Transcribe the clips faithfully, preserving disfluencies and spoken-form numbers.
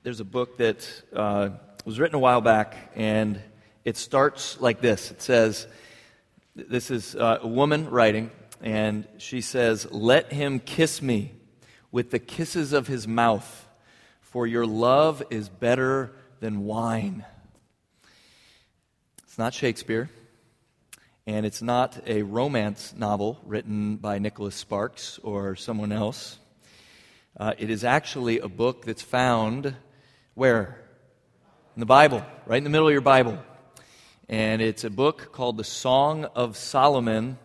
there's a book that uh, was written a while back, and it starts like this. It says, this is uh, a woman writing, and she says, "Let him kiss me with the kisses of his mouth, for your love is better than wine." It's not Shakespeare, and it's not a romance novel written by Nicholas Sparks or someone else. Uh, it is actually a book that's found where? In the Bible, right in the middle of your Bible. And it's a book called The Song of Solomon,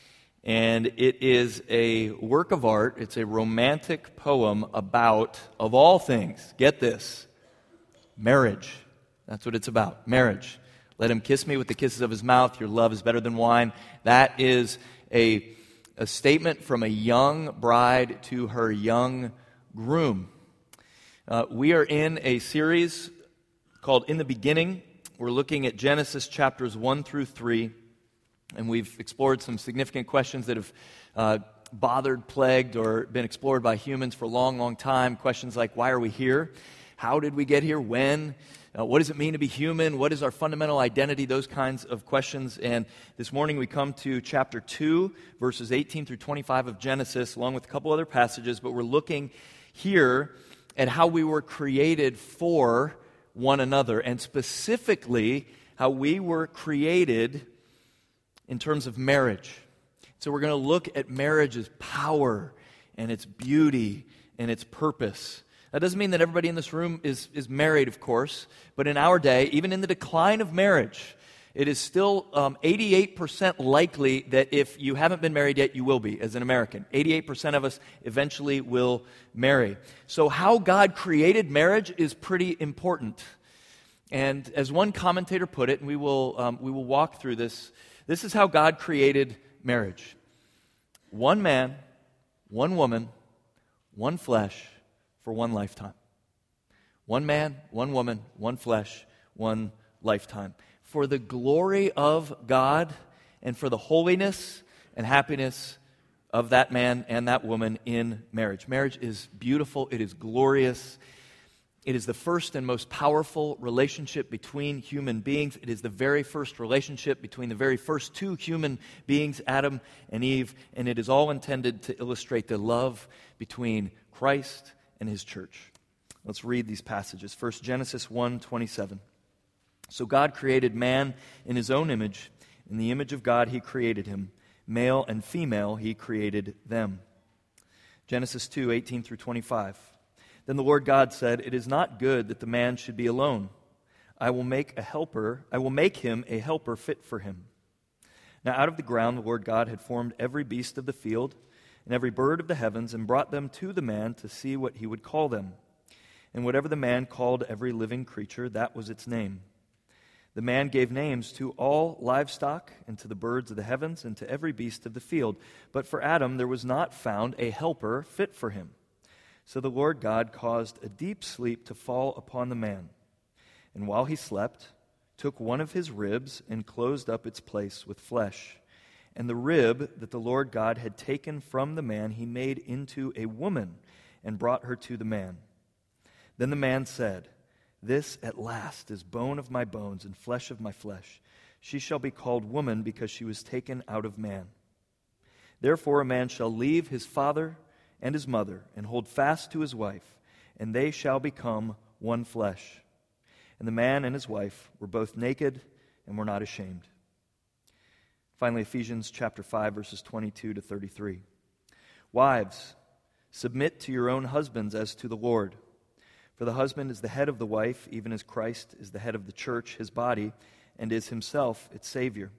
and it is a work of art. It's a romantic poem about, of all things, get this, marriage. That's what it's about, marriage. Let him kiss me with the kisses of his mouth. Your love is better than wine. That is a, a statement from a young bride to her young groom. Uh, we are in a series called In the Beginning. We're looking at Genesis chapters one through three, and we've explored some significant questions that have uh, bothered, plagued, or been explored by humans for a long, long time. Questions like, why are we here? How did we get here? When? Uh, what does it mean to be human? What is our fundamental identity? Those kinds of questions. And this morning we come to chapter two, verses eighteen through twenty-five of Genesis, along with a couple other passages, but we're looking here at how we were created for one another, and specifically how we were created in terms of marriage. So we're going to look at marriage's power and its beauty and its purpose. That doesn't mean that everybody in this room is, is married, of course, but in our day, even in the decline of marriage, it is still um, eighty-eight percent likely that if you haven't been married yet, you will be as an American. eighty-eight percent of us eventually will marry. So how God created marriage is pretty important. And as one commentator put it, and we will, um, we will walk through this, this is how God created marriage. One man, one woman, one flesh for one lifetime. One man, one woman, one flesh, one lifetime. For the glory of God and for the holiness and happiness of that man and that woman in marriage. Marriage is beautiful. It is glorious. It is the first and most powerful relationship between human beings. It is the very first relationship between the very first two human beings, Adam and Eve, and it is all intended to illustrate the love between Christ and his church. Let's read these passages. First, Genesis one twenty-seven. So God created man in his own image. In the image of God he created him. Male and female he created them. Genesis two eighteen through twenty-five. Then the Lord God said, "It is not good that the man should be alone. I will make a helper, I will make him a helper fit for him." Now out of the ground the Lord God had formed every beast of the field and every bird of the heavens, and brought them to the man to see what he would call them. And whatever the man called every living creature, that was its name. The man gave names to all livestock, and to the birds of the heavens, and to every beast of the field. But for Adam there was not found a helper fit for him. So the Lord God caused a deep sleep to fall upon the man. And while he slept, took one of his ribs and closed up its place with flesh. And the rib that the Lord God had taken from the man he made into a woman and brought her to the man. Then the man said, "This at last is bone of my bones and flesh of my flesh. She shall be called woman because she was taken out of man. Therefore a man shall leave his father and his mother and hold fast to his wife, and they shall become one flesh. And the man and his wife were both naked and were not ashamed." Finally, Ephesians chapter five, verses twenty-two to thirty-three. Wives, submit to your own husbands as to the Lord. For the husband is the head of the wife, even as Christ is the head of the church, his body, and is himself its Savior.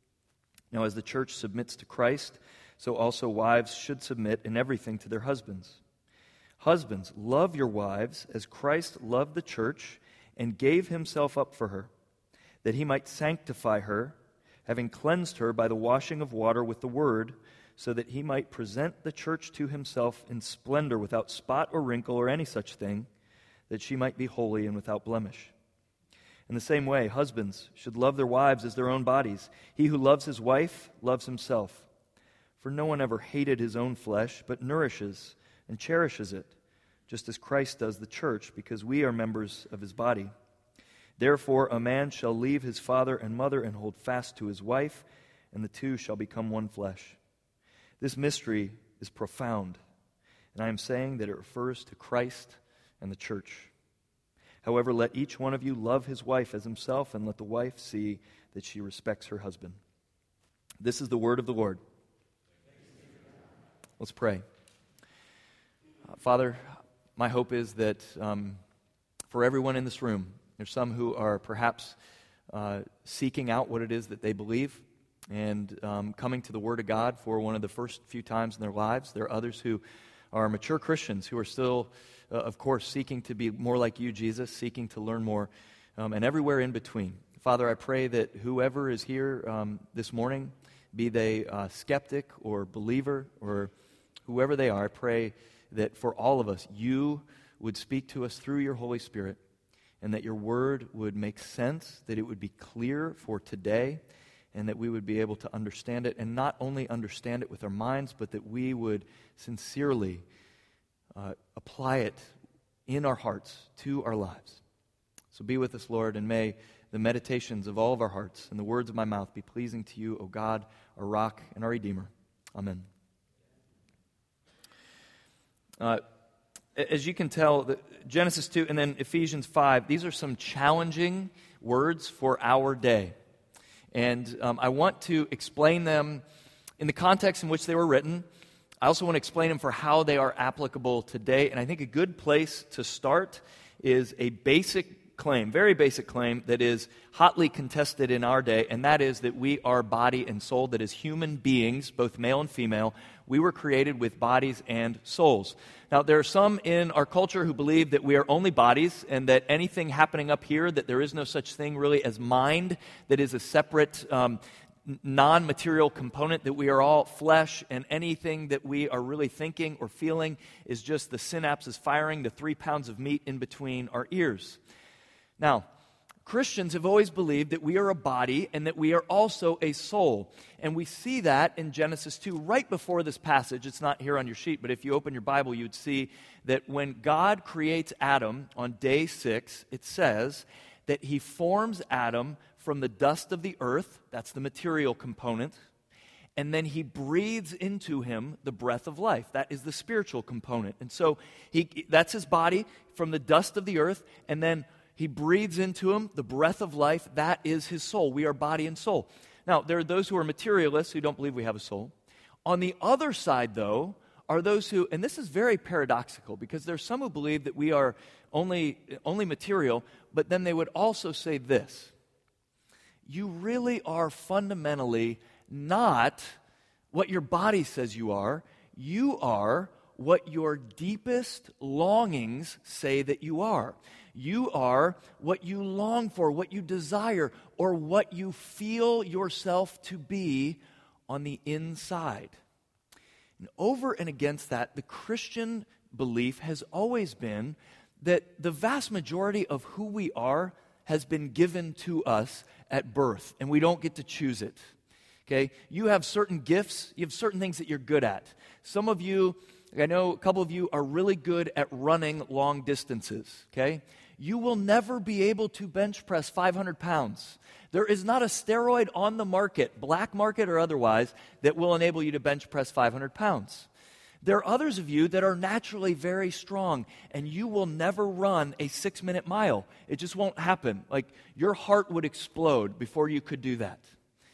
Now as the church submits to Christ, so also wives should submit in everything to their husbands. Husbands, love your wives as Christ loved the church and gave himself up for her, that he might sanctify her, having cleansed her by the washing of water with the word, so that he might present the church to himself in splendor, without spot or wrinkle or any such thing, that she might be holy and without blemish. In the same way, husbands should love their wives as their own bodies. He who loves his wife loves himself. For no one ever hated his own flesh, but nourishes and cherishes it, just as Christ does the church, because we are members of his body. Therefore, a man shall leave his father and mother and hold fast to his wife, and the two shall become one flesh. This mystery is profound, and I am saying that it refers to Christ and the church. However, let each one of you love his wife as himself, and let the wife see that she respects her husband. This is the word of the Lord. Let's pray. Uh, Father, my hope is that um, for everyone in this room, there's some who are perhaps uh, seeking out what it is that they believe and um, coming to the Word of God for one of the first few times in their lives. There are others who are mature Christians who are still, uh, of course, seeking to be more like you, Jesus, seeking to learn more, um, and everywhere in between. Father, I pray that whoever is here um, this morning, be they uh, skeptic or believer or whoever they are, I pray that for all of us, you would speak to us through your Holy Spirit, and that your word would make sense, that it would be clear for today, and that we would be able to understand it, and not only understand it with our minds, but that we would sincerely uh, apply it in our hearts to our lives. So be with us, Lord, and may the meditations of all of our hearts and the words of my mouth be pleasing to you, O God, our rock and our Redeemer. Amen. Uh, As you can tell, Genesis two and then Ephesians five, these are some challenging words for our day. And um, I want to explain them in the context in which they were written. I also want to explain them for how they are applicable today. And I think a good place to start is a basic claim, very basic claim, that is hotly contested in our day, and that is that we are body and soul, that as human beings, both male and female, we were created with bodies and souls. Now, there are some in our culture who believe that we are only bodies and that anything happening up here, that there is no such thing really as mind, that is a separate um, non-material component, that we are all flesh, and anything that we are really thinking or feeling is just the synapses firing, the three pounds of meat in between our ears. Now, Christians have always believed that we are a body and that we are also a soul. And we see that in Genesis two, right before this passage. It's not here on your sheet, but if you open your Bible, you'd see that when God creates Adam on day six, it says that he forms Adam from the dust of the earth, that's the material component, and then he breathes into him the breath of life. That is the spiritual component. And so he that's his body from the dust of the earth, and then he breathes into him the breath of life. That is his soul. We are body and soul. Now, there are those who are materialists who don't believe we have a soul. On the other side, though, are those who, and this is very paradoxical, because there are some who believe that we are only, only material, but then they would also say this: you really are fundamentally not what your body says you are. You are what your deepest longings say that you are. You are what you long for, what you desire, or what you feel yourself to be on the inside. And over and against that, the Christian belief has always been that the vast majority of who we are has been given to us at birth, and we don't get to choose it. Okay? You have certain gifts, you have certain things that you're good at. Some of you, I know a couple of you are really good at running long distances, okay? You will never be able to bench press five hundred pounds. There is not a steroid on the market, black market or otherwise, that will enable you to bench press five hundred pounds. There are others of you that are naturally very strong, and you will never run a six-minute mile. It just won't happen. Like, your heart would explode before you could do that.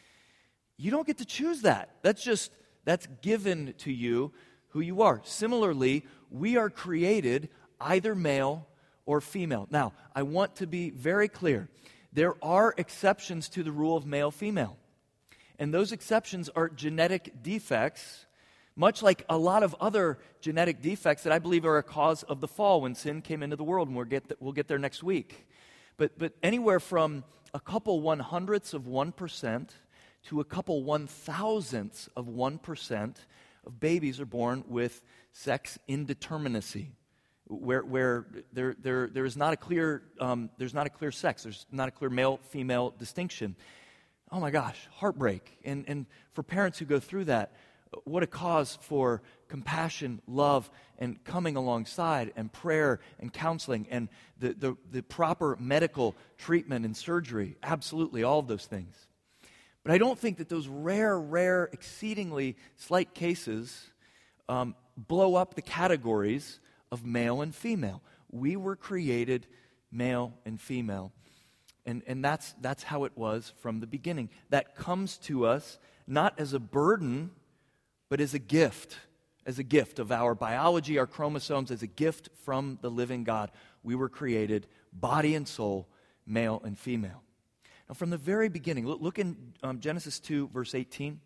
You don't get to choose that. That's just, that's given to you who you are. Similarly, we are created either male or female. Now, I want to be very clear. There are exceptions to the rule of male-female. And those exceptions are genetic defects, much like a lot of other genetic defects that I believe are a cause of the fall when sin came into the world, and we'll get, th- we'll get there next week. But, but anywhere from a couple one-hundredths of one percent to a couple one-thousandths of one percent of babies are born with sex indeterminacy, where where there there there is not a clear um, there's not a clear sex, there's not a clear male-female distinction. Oh my gosh, heartbreak! And and for parents who go through that, What a cause for compassion, love, and coming alongside, and prayer, and counseling, and the, the, the proper medical treatment and surgery. Absolutely, all of those things. But I don't think that those rare, rare, exceedingly slight cases um, blow up the categories of male and female. We were created male and female. And, and that's, that's how it was from the beginning. That comes to us not as a burden, but as a gift, as a gift of our biology, our chromosomes, as a gift from the living God. We were created, body and soul, male and female. Now, from the very beginning, look, look in um, Genesis two, verse eighteen.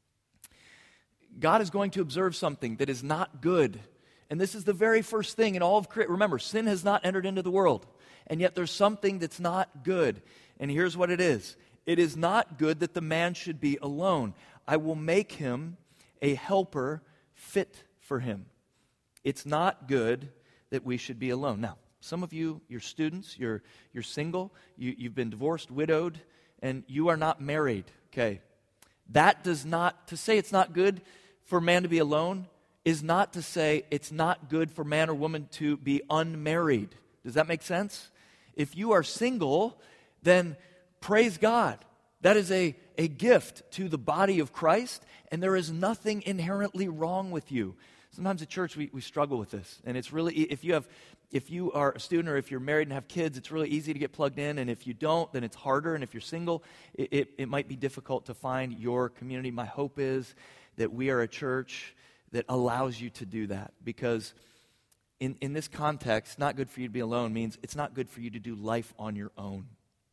God is going to observe something that is not good. And this is the very first thing in all of creation. Remember, sin has not entered into the world. And yet there's something that's not good. And here's what it is. It is not good that the man should be alone. I will make him a helper fit for him. It's not good that we should be alone. Now, some of you, you're students, you're, you're single, you, you've been divorced, widowed, and you are not married, okay? That does not, to say it's not good for man to be alone is not to say it's not good for man or woman to be unmarried. Does that make sense? If you are single, then praise God. That is a, a gift to the body of Christ, and there is nothing inherently wrong with you. Sometimes at church we, we struggle with this, and it's really, if you have, if you are a student or if you're married and have kids, it's really easy to get plugged in, and if you don't, then it's harder, and if you're single, it, it, it might be difficult to find your community. My hope is that we are a church that allows you to do that, because in, in this context, not good for you to be alone means it's not good for you to do life on your own.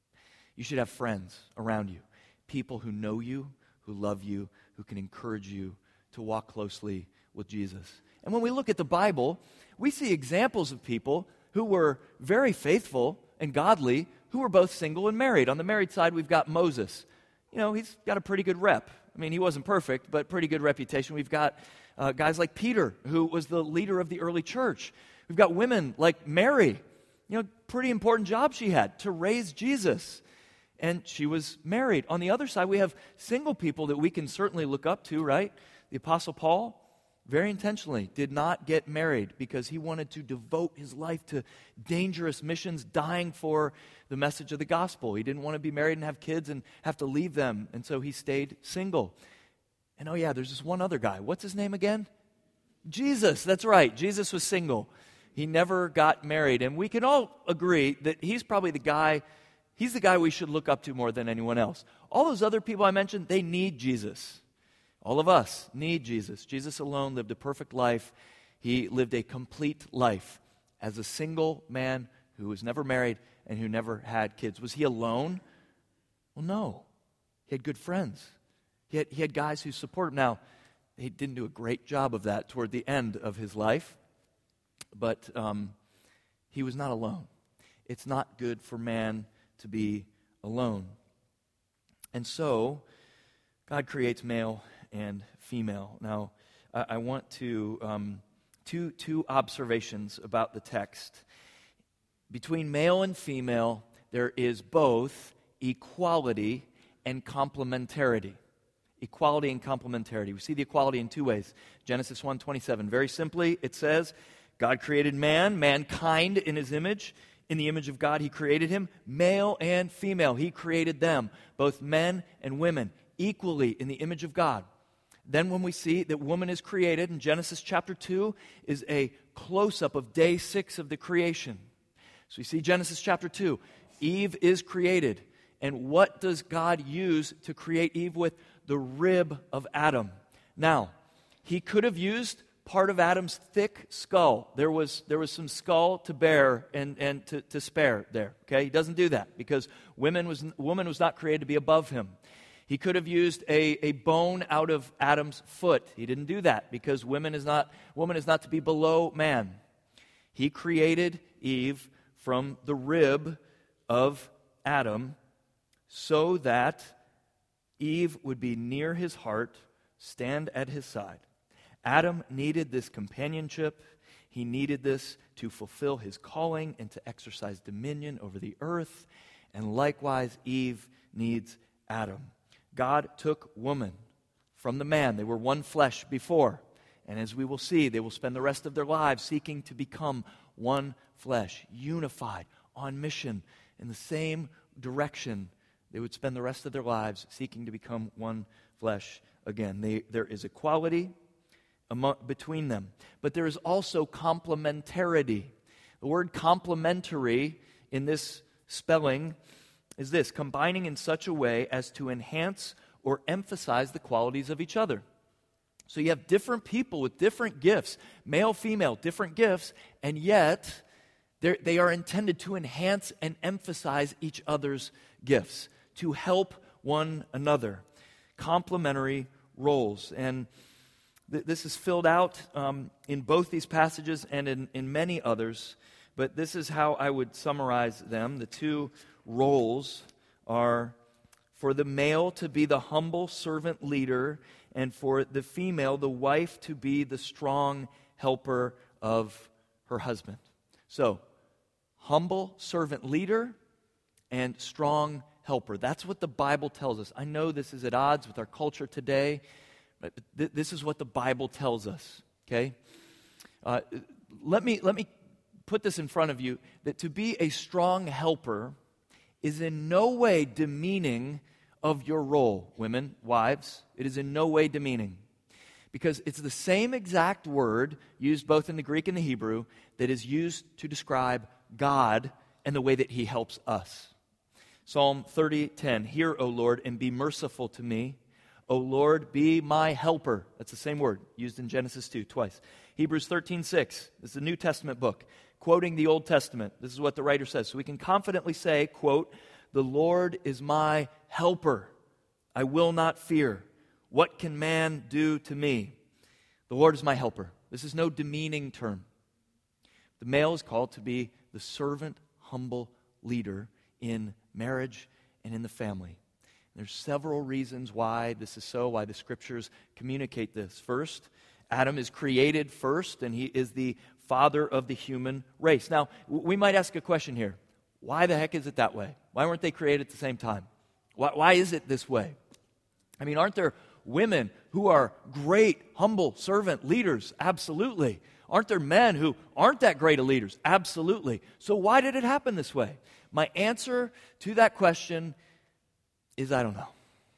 You should have friends around you, people who know you, who love you, who can encourage you to walk closely with Jesus. And when we look at the Bible, we see examples of people who were very faithful and godly, who were both single and married. On the married side, we've got Moses. You know, he's got a pretty good rep. I mean, he wasn't perfect, but pretty good reputation. We've got uh, guys like Peter, who was the leader of the early church. We've got women like Mary. You know, pretty important job she had to raise Jesus. And she was married. On the other side, we have single people that we can certainly look up to, right? The Apostle Paul, very intentionally, did not get married because he wanted to devote his life to dangerous missions, dying for the message of the gospel. He didn't want to be married and have kids and have to leave them, and so he stayed single. And oh yeah, there's this one other guy. What's his name again? Jesus, that's right. Jesus was single. He never got married. And we can all agree that he's probably the guy He's the guy we should look up to more than anyone else. All those other people I mentioned, they need Jesus. All of us need Jesus. Jesus alone lived a perfect life. He lived a complete life as a single man who was never married and who never had kids. Was he alone? Well, no. He had good friends. He had, he had guys who supported him. Now, he didn't do a great job of that toward the end of his life, but um, he was not alone. It's not good for man to be alone. And so, God creates male and female. Now, I, I want to, um, two, two observations about the text. Between male and female, there is both equality and complementarity. Equality and complementarity. We see the equality in two ways. Genesis one twenty-seven. Very simply, it says, God created man, mankind in his image. In the image of God, he created him, male and female. He created them, both men and women, equally in the image of God. Then when we see that woman is created, in Genesis chapter two is a close-up of day six of the creation. So we see Genesis chapter two, Eve is created. And what does God use to create Eve with? The rib of Adam. Now, he could have used part of Adam's thick skull. There was there was some skull to bear and, and to, to spare there. Okay, he doesn't do that because women was woman was not created to be above him. He could have used a, a bone out of Adam's foot. He didn't do that because women is not woman is not to be below man. He created Eve from the rib of Adam so that Eve would be near his heart, stand at his side. Adam needed this companionship. He needed this to fulfill his calling and to exercise dominion over the earth. And likewise, Eve needs Adam. God took woman from the man. They were one flesh before. And as we will see, they will spend the rest of their lives seeking to become one flesh, unified, on mission, in the same direction. They would spend the rest of their lives seeking to become one flesh again. They, there is equality among, between them. But there is also complementarity. The word complementary in this spelling is this: combining in such a way as to enhance or emphasize the qualities of each other. So you have different people with different gifts, male, female, different gifts, and yet they are intended to enhance and emphasize each other's gifts, to help one another. Complementary roles. And th- this is filled out um, in both these passages and in, in many others, but this is how I would summarize them. The two roles are for the male to be the humble servant leader, and for the female, the wife, to be the strong helper of her husband. So, humble servant leader and strong helper. That's what the Bible tells us. I know this is at odds with our culture today, but th- this is what the Bible tells us, okay? Uh, let me, let me put this in front of you, that to be a strong helper is in no way demeaning of your role, women, wives. It is in no way demeaning, because it's the same exact word used both in the Greek and the Hebrew that is used to describe God and the way that He helps us. Psalm thirty ten, "Hear, O Lord, and be merciful to me. O Lord, be my helper." That's the same word used in Genesis two twice. Hebrews thirteen six, this is a New Testament book, quoting the Old Testament. This is what the writer says. So we can confidently say, quote, "The Lord is my helper. I will not fear. What can man do to me?" The Lord is my helper. This is no demeaning term. The male is called to be the servant, humble leader in marriage and in the family. There's several reasons why this is so, why the Scriptures communicate this. First, Adam is created first, and he is the father of the human race. Now, we might ask a question here. Why the heck is it that way? Why weren't they created at the same time? Why, why is it this way? I mean, aren't there women who are great, humble servant leaders? Absolutely. Aren't there men who aren't that great of leaders? Absolutely. So why did it happen this way? My answer to that question is I don't know.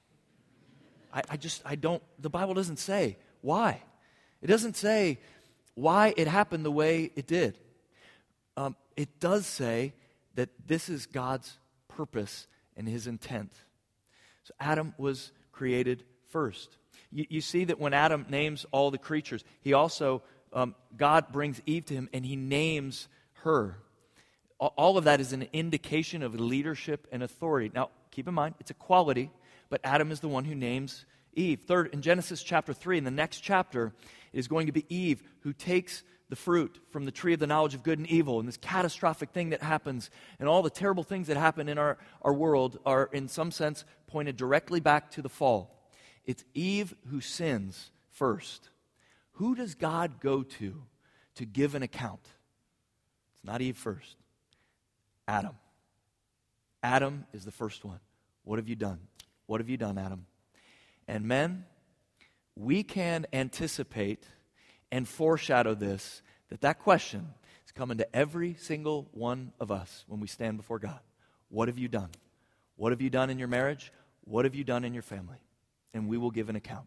I, I just, I don't, the Bible doesn't say why. It doesn't say why it happened the way it did. Um, it does say that this is God's purpose and His intent. So Adam was created first. You, you see that when Adam names all the creatures, he also, um, God brings Eve to him and He names her. All of that is an indication of leadership and authority. Now, keep in mind, it's a quality, but Adam is the one who names Eve. Third, in Genesis chapter three, in the next chapter, it is going to be Eve who takes the fruit from the tree of the knowledge of good and evil, and this catastrophic thing that happens, and all the terrible things that happen in our, our world are, in some sense, pointed directly back to the fall. It's Eve who sins first. Who does God go to to give an account? It's not Eve first. Adam. Adam is the first one. What have you done? What have you done, Adam? And men, we can anticipate and foreshadow this, that that question is coming to every single one of us when we stand before God. What have you done? What have you done in your marriage? What have you done in your family? And we will give an account.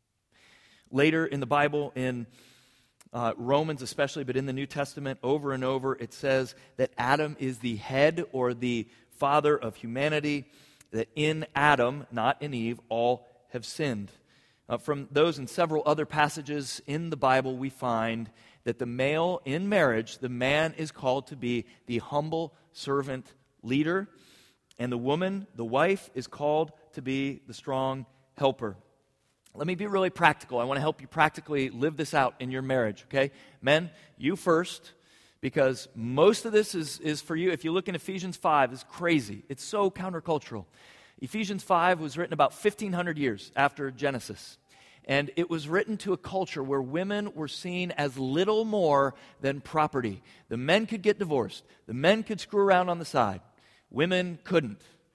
Later in the Bible, in uh, Romans especially, but in the New Testament, over and over, it says that Adam is the head or the father of humanity, that in Adam, not in Eve, all have sinned. Uh, from those and several other passages in the Bible, we find that the male in marriage, the man is called to be the humble servant leader, and the woman, the wife, is called to be the strong helper. Let me be really practical. I want to help you practically live this out in your marriage, okay? Men, you first, because most of this is, is for you. If you look in Ephesians five, it's crazy. It's so countercultural. Ephesians five was written about fifteen hundred years after Genesis. And it was written to a culture where women were seen as little more than property. The men could get divorced. The men could screw around on the side. Women couldn't.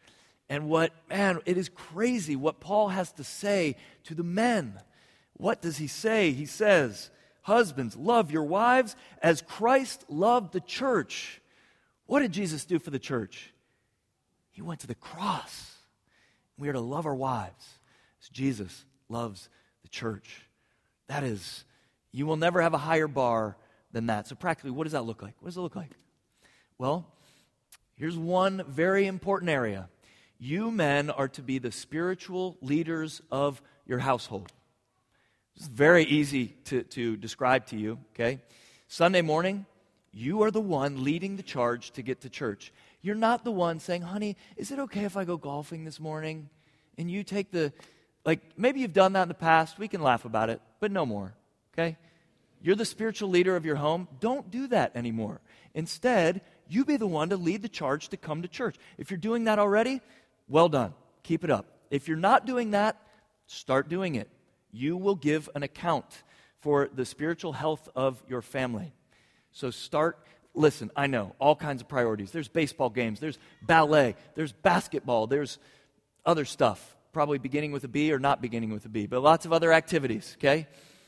And what, man, it is crazy what Paul has to say to the men. What does he say? He says, husbands, love your wives as Christ loved the church. What did Jesus do for the church? He went to the cross. We are to love our wives as Jesus loves the church. That is, you will never have a higher bar than that. So practically, what does that look like? What does it look like? Well, here's one very important area. You men are to be the spiritual leaders of your household. It's very easy to, to describe to you, okay? Sunday morning, you are the one leading the charge to get to church. You're not the one saying, honey, is it okay if I go golfing this morning? And you take the, like, maybe you've done that in the past. We can laugh about it, but no more, okay? You're the spiritual leader of your home. Don't do that anymore. Instead, you be the one to lead the charge to come to church. If you're doing that already, well done. Keep it up. If you're not doing that, start doing it. You will give an account for the spiritual health of your family. So start, listen, I know, all kinds of priorities. There's baseball games, there's ballet, there's basketball, there's other stuff, probably beginning with a B or not beginning with a B, but lots of other activities, okay?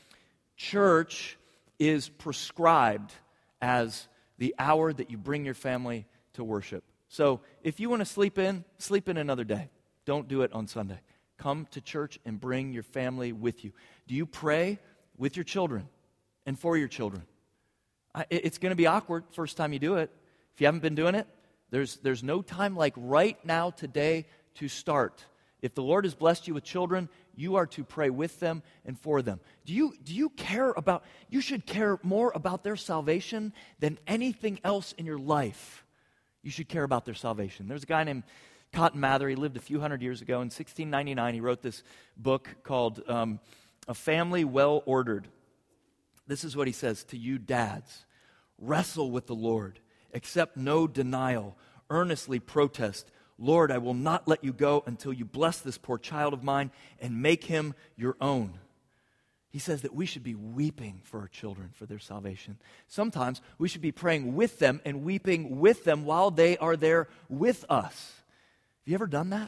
Church is prescribed as the hour that you bring your family to worship. So if you want to sleep in, sleep in another day. Don't do it on Sunday. Come to church and bring your family with you. Do you pray with your children and for your children? I, it's going to be awkward first time you do it. If you haven't been doing it, there's, there's no time like right now today to start. If the Lord has blessed you with children, you are to pray with them and for them. Do you, do you care about, you should care more about their salvation than anything else in your life. You should care about their salvation. There's a guy named Cotton Mather. He lived a few hundred years ago. In sixteen ninety-nine, he wrote this book called um, A Family Well Ordered. This is what he says to you dads. Wrestle with the Lord. Accept no denial. Earnestly protest. Lord, I will not let you go until you bless this poor child of mine and make him your own. He says that we should be weeping for our children, for their salvation. Sometimes we should be praying with them and weeping with them while they are there with us. Have you ever done that?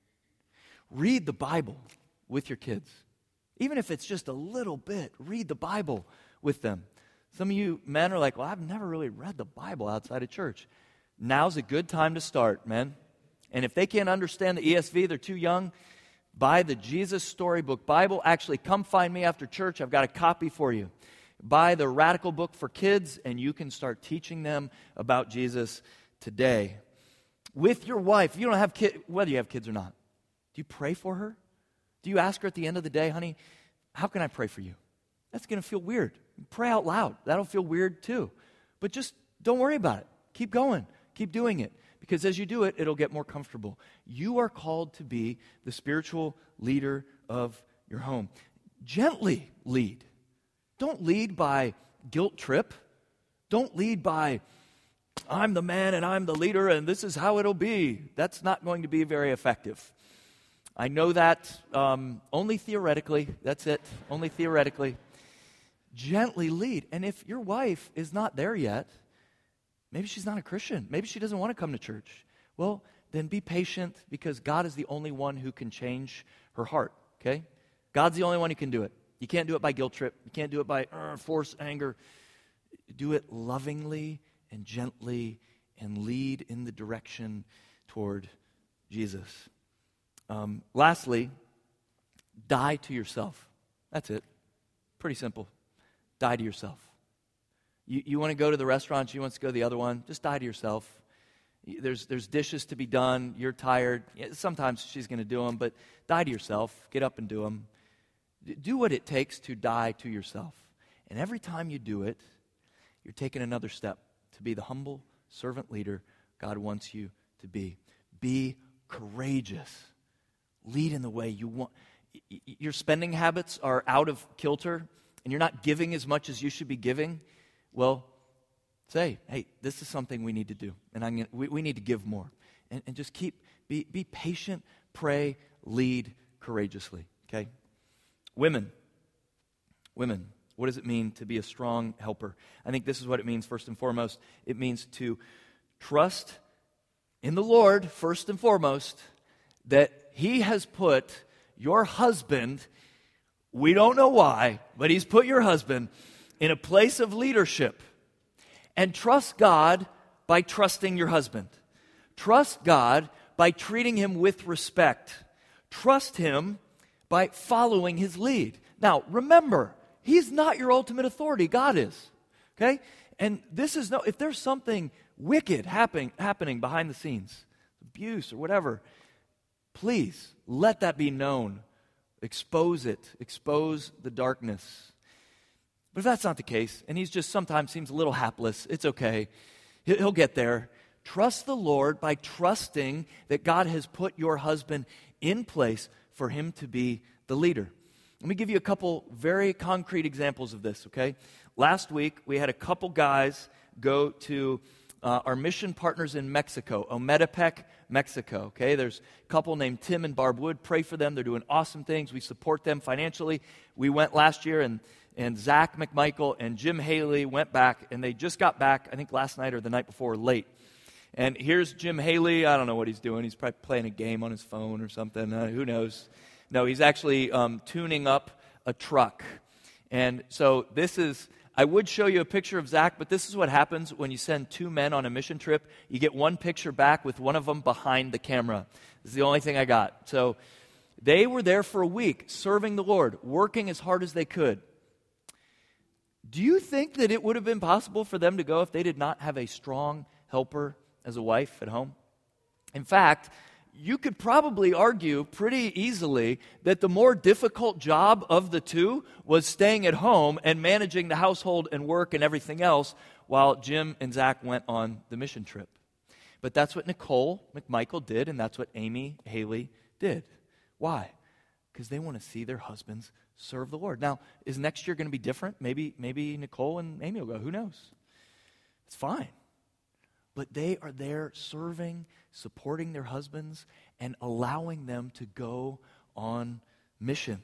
Read the Bible with your kids. Even if it's just a little bit, read the Bible with them. Some of you men are like, well, I've never really read the Bible outside of church. Now's a good time to start, men. And if they can't understand the E S V, they're too young, buy the Jesus Storybook Bible. Actually, come find me after church. I've got a copy for you. Buy the Radical Book for Kids, and you can start teaching them about Jesus today. With your wife, you don't have kids, whether you have kids or not, do you pray for her? Do you ask her at the end of the day, honey, how can I pray for you? That's going to feel weird. Pray out loud. That'll feel weird too. But just don't worry about it. Keep going. Keep doing it. Because as you do it, it'll get more comfortable. You are called to be the spiritual leader of your home. Gently lead. Don't lead by guilt trip. Don't lead by, I'm the man and I'm the leader and this is how it'll be. That's not going to be very effective. I know that um, only theoretically. That's it. Only theoretically. Gently lead. And if your wife is not there yet, maybe she's not a Christian. Maybe she doesn't want to come to church. Well, then be patient because God is the only one who can change her heart, okay? God's the only one who can do it. You can't do it by guilt trip. You can't do it by uh, force, anger. Do it lovingly and gently and lead in the direction toward Jesus. Um, lastly, die to yourself. That's it. Pretty simple. Die to yourself. You, you want to go to the restaurant, she wants to go to the other one, just die to yourself. There's, there's dishes to be done, you're tired. Sometimes she's going to do them, but die to yourself. Get up and do them. Do what it takes to die to yourself. And every time you do it, you're taking another step to be the humble servant leader God wants you to be. Be courageous. Lead in the way you want. Your spending habits are out of kilter, and you're not giving as much as you should be giving. Well, say, hey, this is something we need to do, and I'm gonna, we, we need to give more. And, and just keep, be, be patient, pray, lead courageously, okay? Women, women, what does it mean to be a strong helper? I think this is what it means first and foremost. It means to trust in the Lord first and foremost, that he has put your husband, we don't know why, but he's put your husband in a place of leadership. And trust God by trusting your husband. Trust God by treating him with respect. Trust him by following his lead. Now, remember, he's not your ultimate authority. God is. Okay? And this is no, if there's something wicked happening, happening behind the scenes, abuse or whatever, please let that be known. Expose it. Expose the darkness. But if that's not the case, and he's just sometimes seems a little hapless, it's okay. He'll get there. Trust the Lord by trusting that God has put your husband in place for him to be the leader. Let me give you a couple very concrete examples of this, okay? Last week, we had a couple guys go to uh, our mission partners in Mexico, Ometepec, Mexico, okay? There's a couple named Tim and Barb Wood. Pray for them. They're doing awesome things. We support them financially. We went last year, and, and Zach McMichael and Jim Haley went back, and they just got back, I think last night or the night before, late. And here's Jim Haley. I don't know what he's doing. He's probably playing a game on his phone or something. Uh, who knows? No, he's actually um, tuning up a truck. And so this is, I would show you a picture of Zach, but this is what happens when you send two men on a mission trip. You get one picture back with one of them behind the camera. This is the only thing I got. So they were there for a week, serving the Lord, working as hard as they could. Do you think that it would have been possible for them to go if they did not have a strong helper as a wife at home? In fact, you could probably argue pretty easily that the more difficult job of the two was staying at home and managing the household and work and everything else while Jim and Zach went on the mission trip. But that's what Nicole McMichael did, and that's what Amy Haley did. Why? Because they want to see their husbands serve the Lord. Now, is next year going to be different? Maybe, maybe Nicole and Amy will go. Who knows? It's fine. But they are there serving, supporting their husbands, and allowing them to go on mission.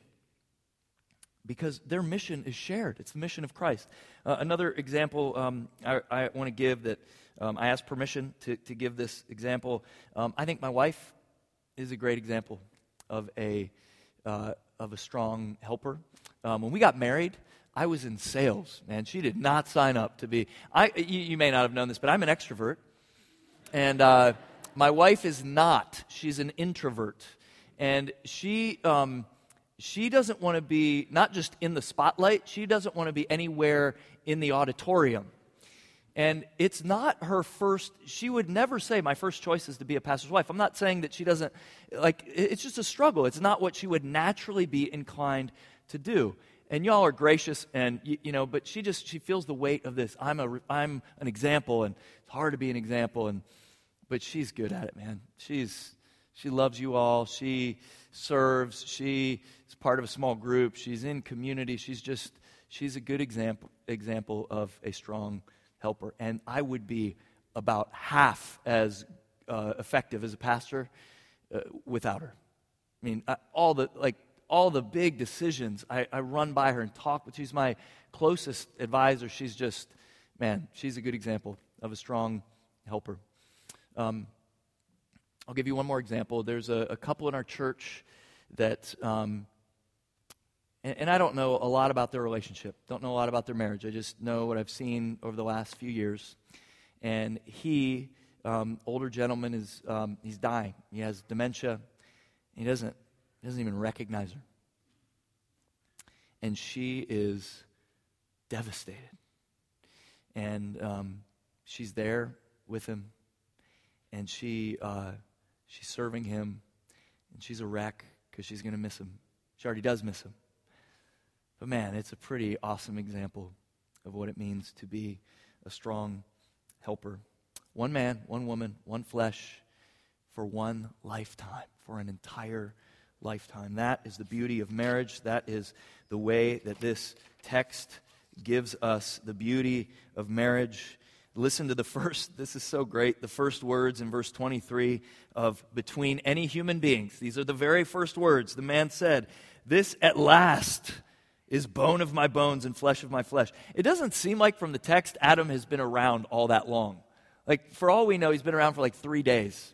Because their mission is shared. It's the mission of Christ. Uh, another example um, I, I want to give that um, I asked permission to, to give this example. Um, I think my wife is a great example of a, uh, of a strong helper. Um, when we got married, I was in sales, man. She did not sign up to be. I. You, you may not have known this, but I'm an extrovert. And uh, my wife is not. She's an introvert. And she um, she doesn't want to be, not just in the spotlight, she doesn't want to be anywhere in the auditorium. And it's not her first, she would never say, my first choice is to be a pastor's wife. I'm not saying that she doesn't, like, it's just a struggle. It's not what she would naturally be inclined to do. And y'all are gracious, and you, you know, but she just she feels the weight of this. I'm a I'm an example, and it's hard to be an example, and but she's good at it, man. She's she loves you all. She serves. She is part of a small group. She's in community. She's just she's a good example example of a strong helper. And I would be about half as uh, effective as a pastor uh, without her. I mean, I, all the like. All the big decisions, I, I run by her and talk with. She's my closest advisor. She's just, man, she's a good example of a strong helper. Um, I'll give you one more example. There's a, a couple in our church that, um, and, and I don't know a lot about their relationship. Don't know a lot about their marriage. I just know what I've seen over the last few years. And he, um, older gentleman, is um, he's dying. He has dementia. He doesn't. He doesn't even recognize her. And she is devastated. And um, she's there with him. And she uh, she's serving him. And she's a wreck because she's going to miss him. She already does miss him. But man, it's a pretty awesome example of what it means to be a strong helper. One man, one woman, one flesh for one lifetime, for an entire lifetime. That is the beauty of marriage. That is the way that this text gives us the beauty of marriage. Listen to the first, this is so great, the first words in verse twenty-three of between any human beings. These are the very first words. The man said, "This at last is bone of my bones and flesh of my flesh." It doesn't seem like from the text Adam has been around all that long. Like, for all we know, he's been around for like three days.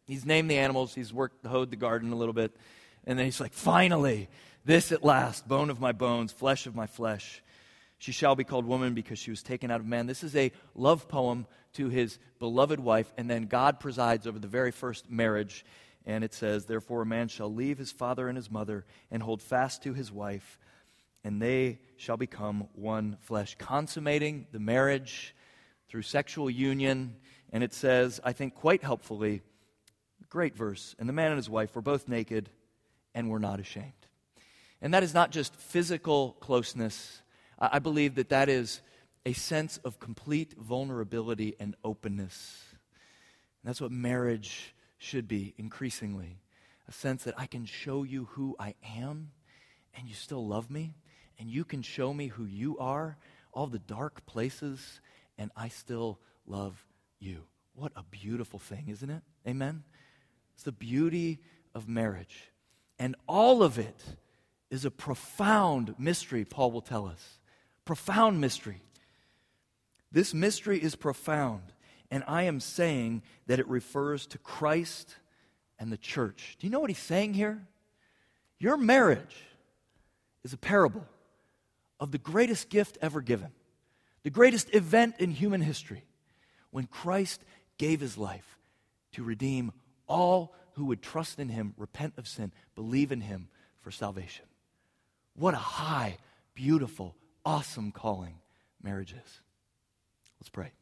He's named the animals. He's worked, hoed the garden a little bit. And then he's like, finally, this at last, bone of my bones, flesh of my flesh. She shall be called woman because she was taken out of man. This is a love poem to his beloved wife. And then God presides over the very first marriage. And it says, therefore a man shall leave his father and his mother and hold fast to his wife, and they shall become one flesh, consummating the marriage through sexual union. And it says, I think quite helpfully, great verse, and the man and his wife were both naked and were not ashamed. And that is not just physical closeness. I believe that that is a sense of complete vulnerability and openness. And that's what marriage should be increasingly. A sense that I can show you who I am and you still love me. And you can show me who you are, all the dark places, and I still love you. What a beautiful thing, isn't it? Amen? It's the beauty of marriage. And all of it is a profound mystery, Paul will tell us. Profound mystery. This mystery is profound, and I am saying that it refers to Christ and the church. Do you know what he's saying here? Your marriage is a parable of the greatest gift ever given, the greatest event in human history, when Christ gave his life to redeem all who would trust in him, repent of sin, believe in him for salvation. What a high, beautiful, awesome calling marriage is. Let's pray.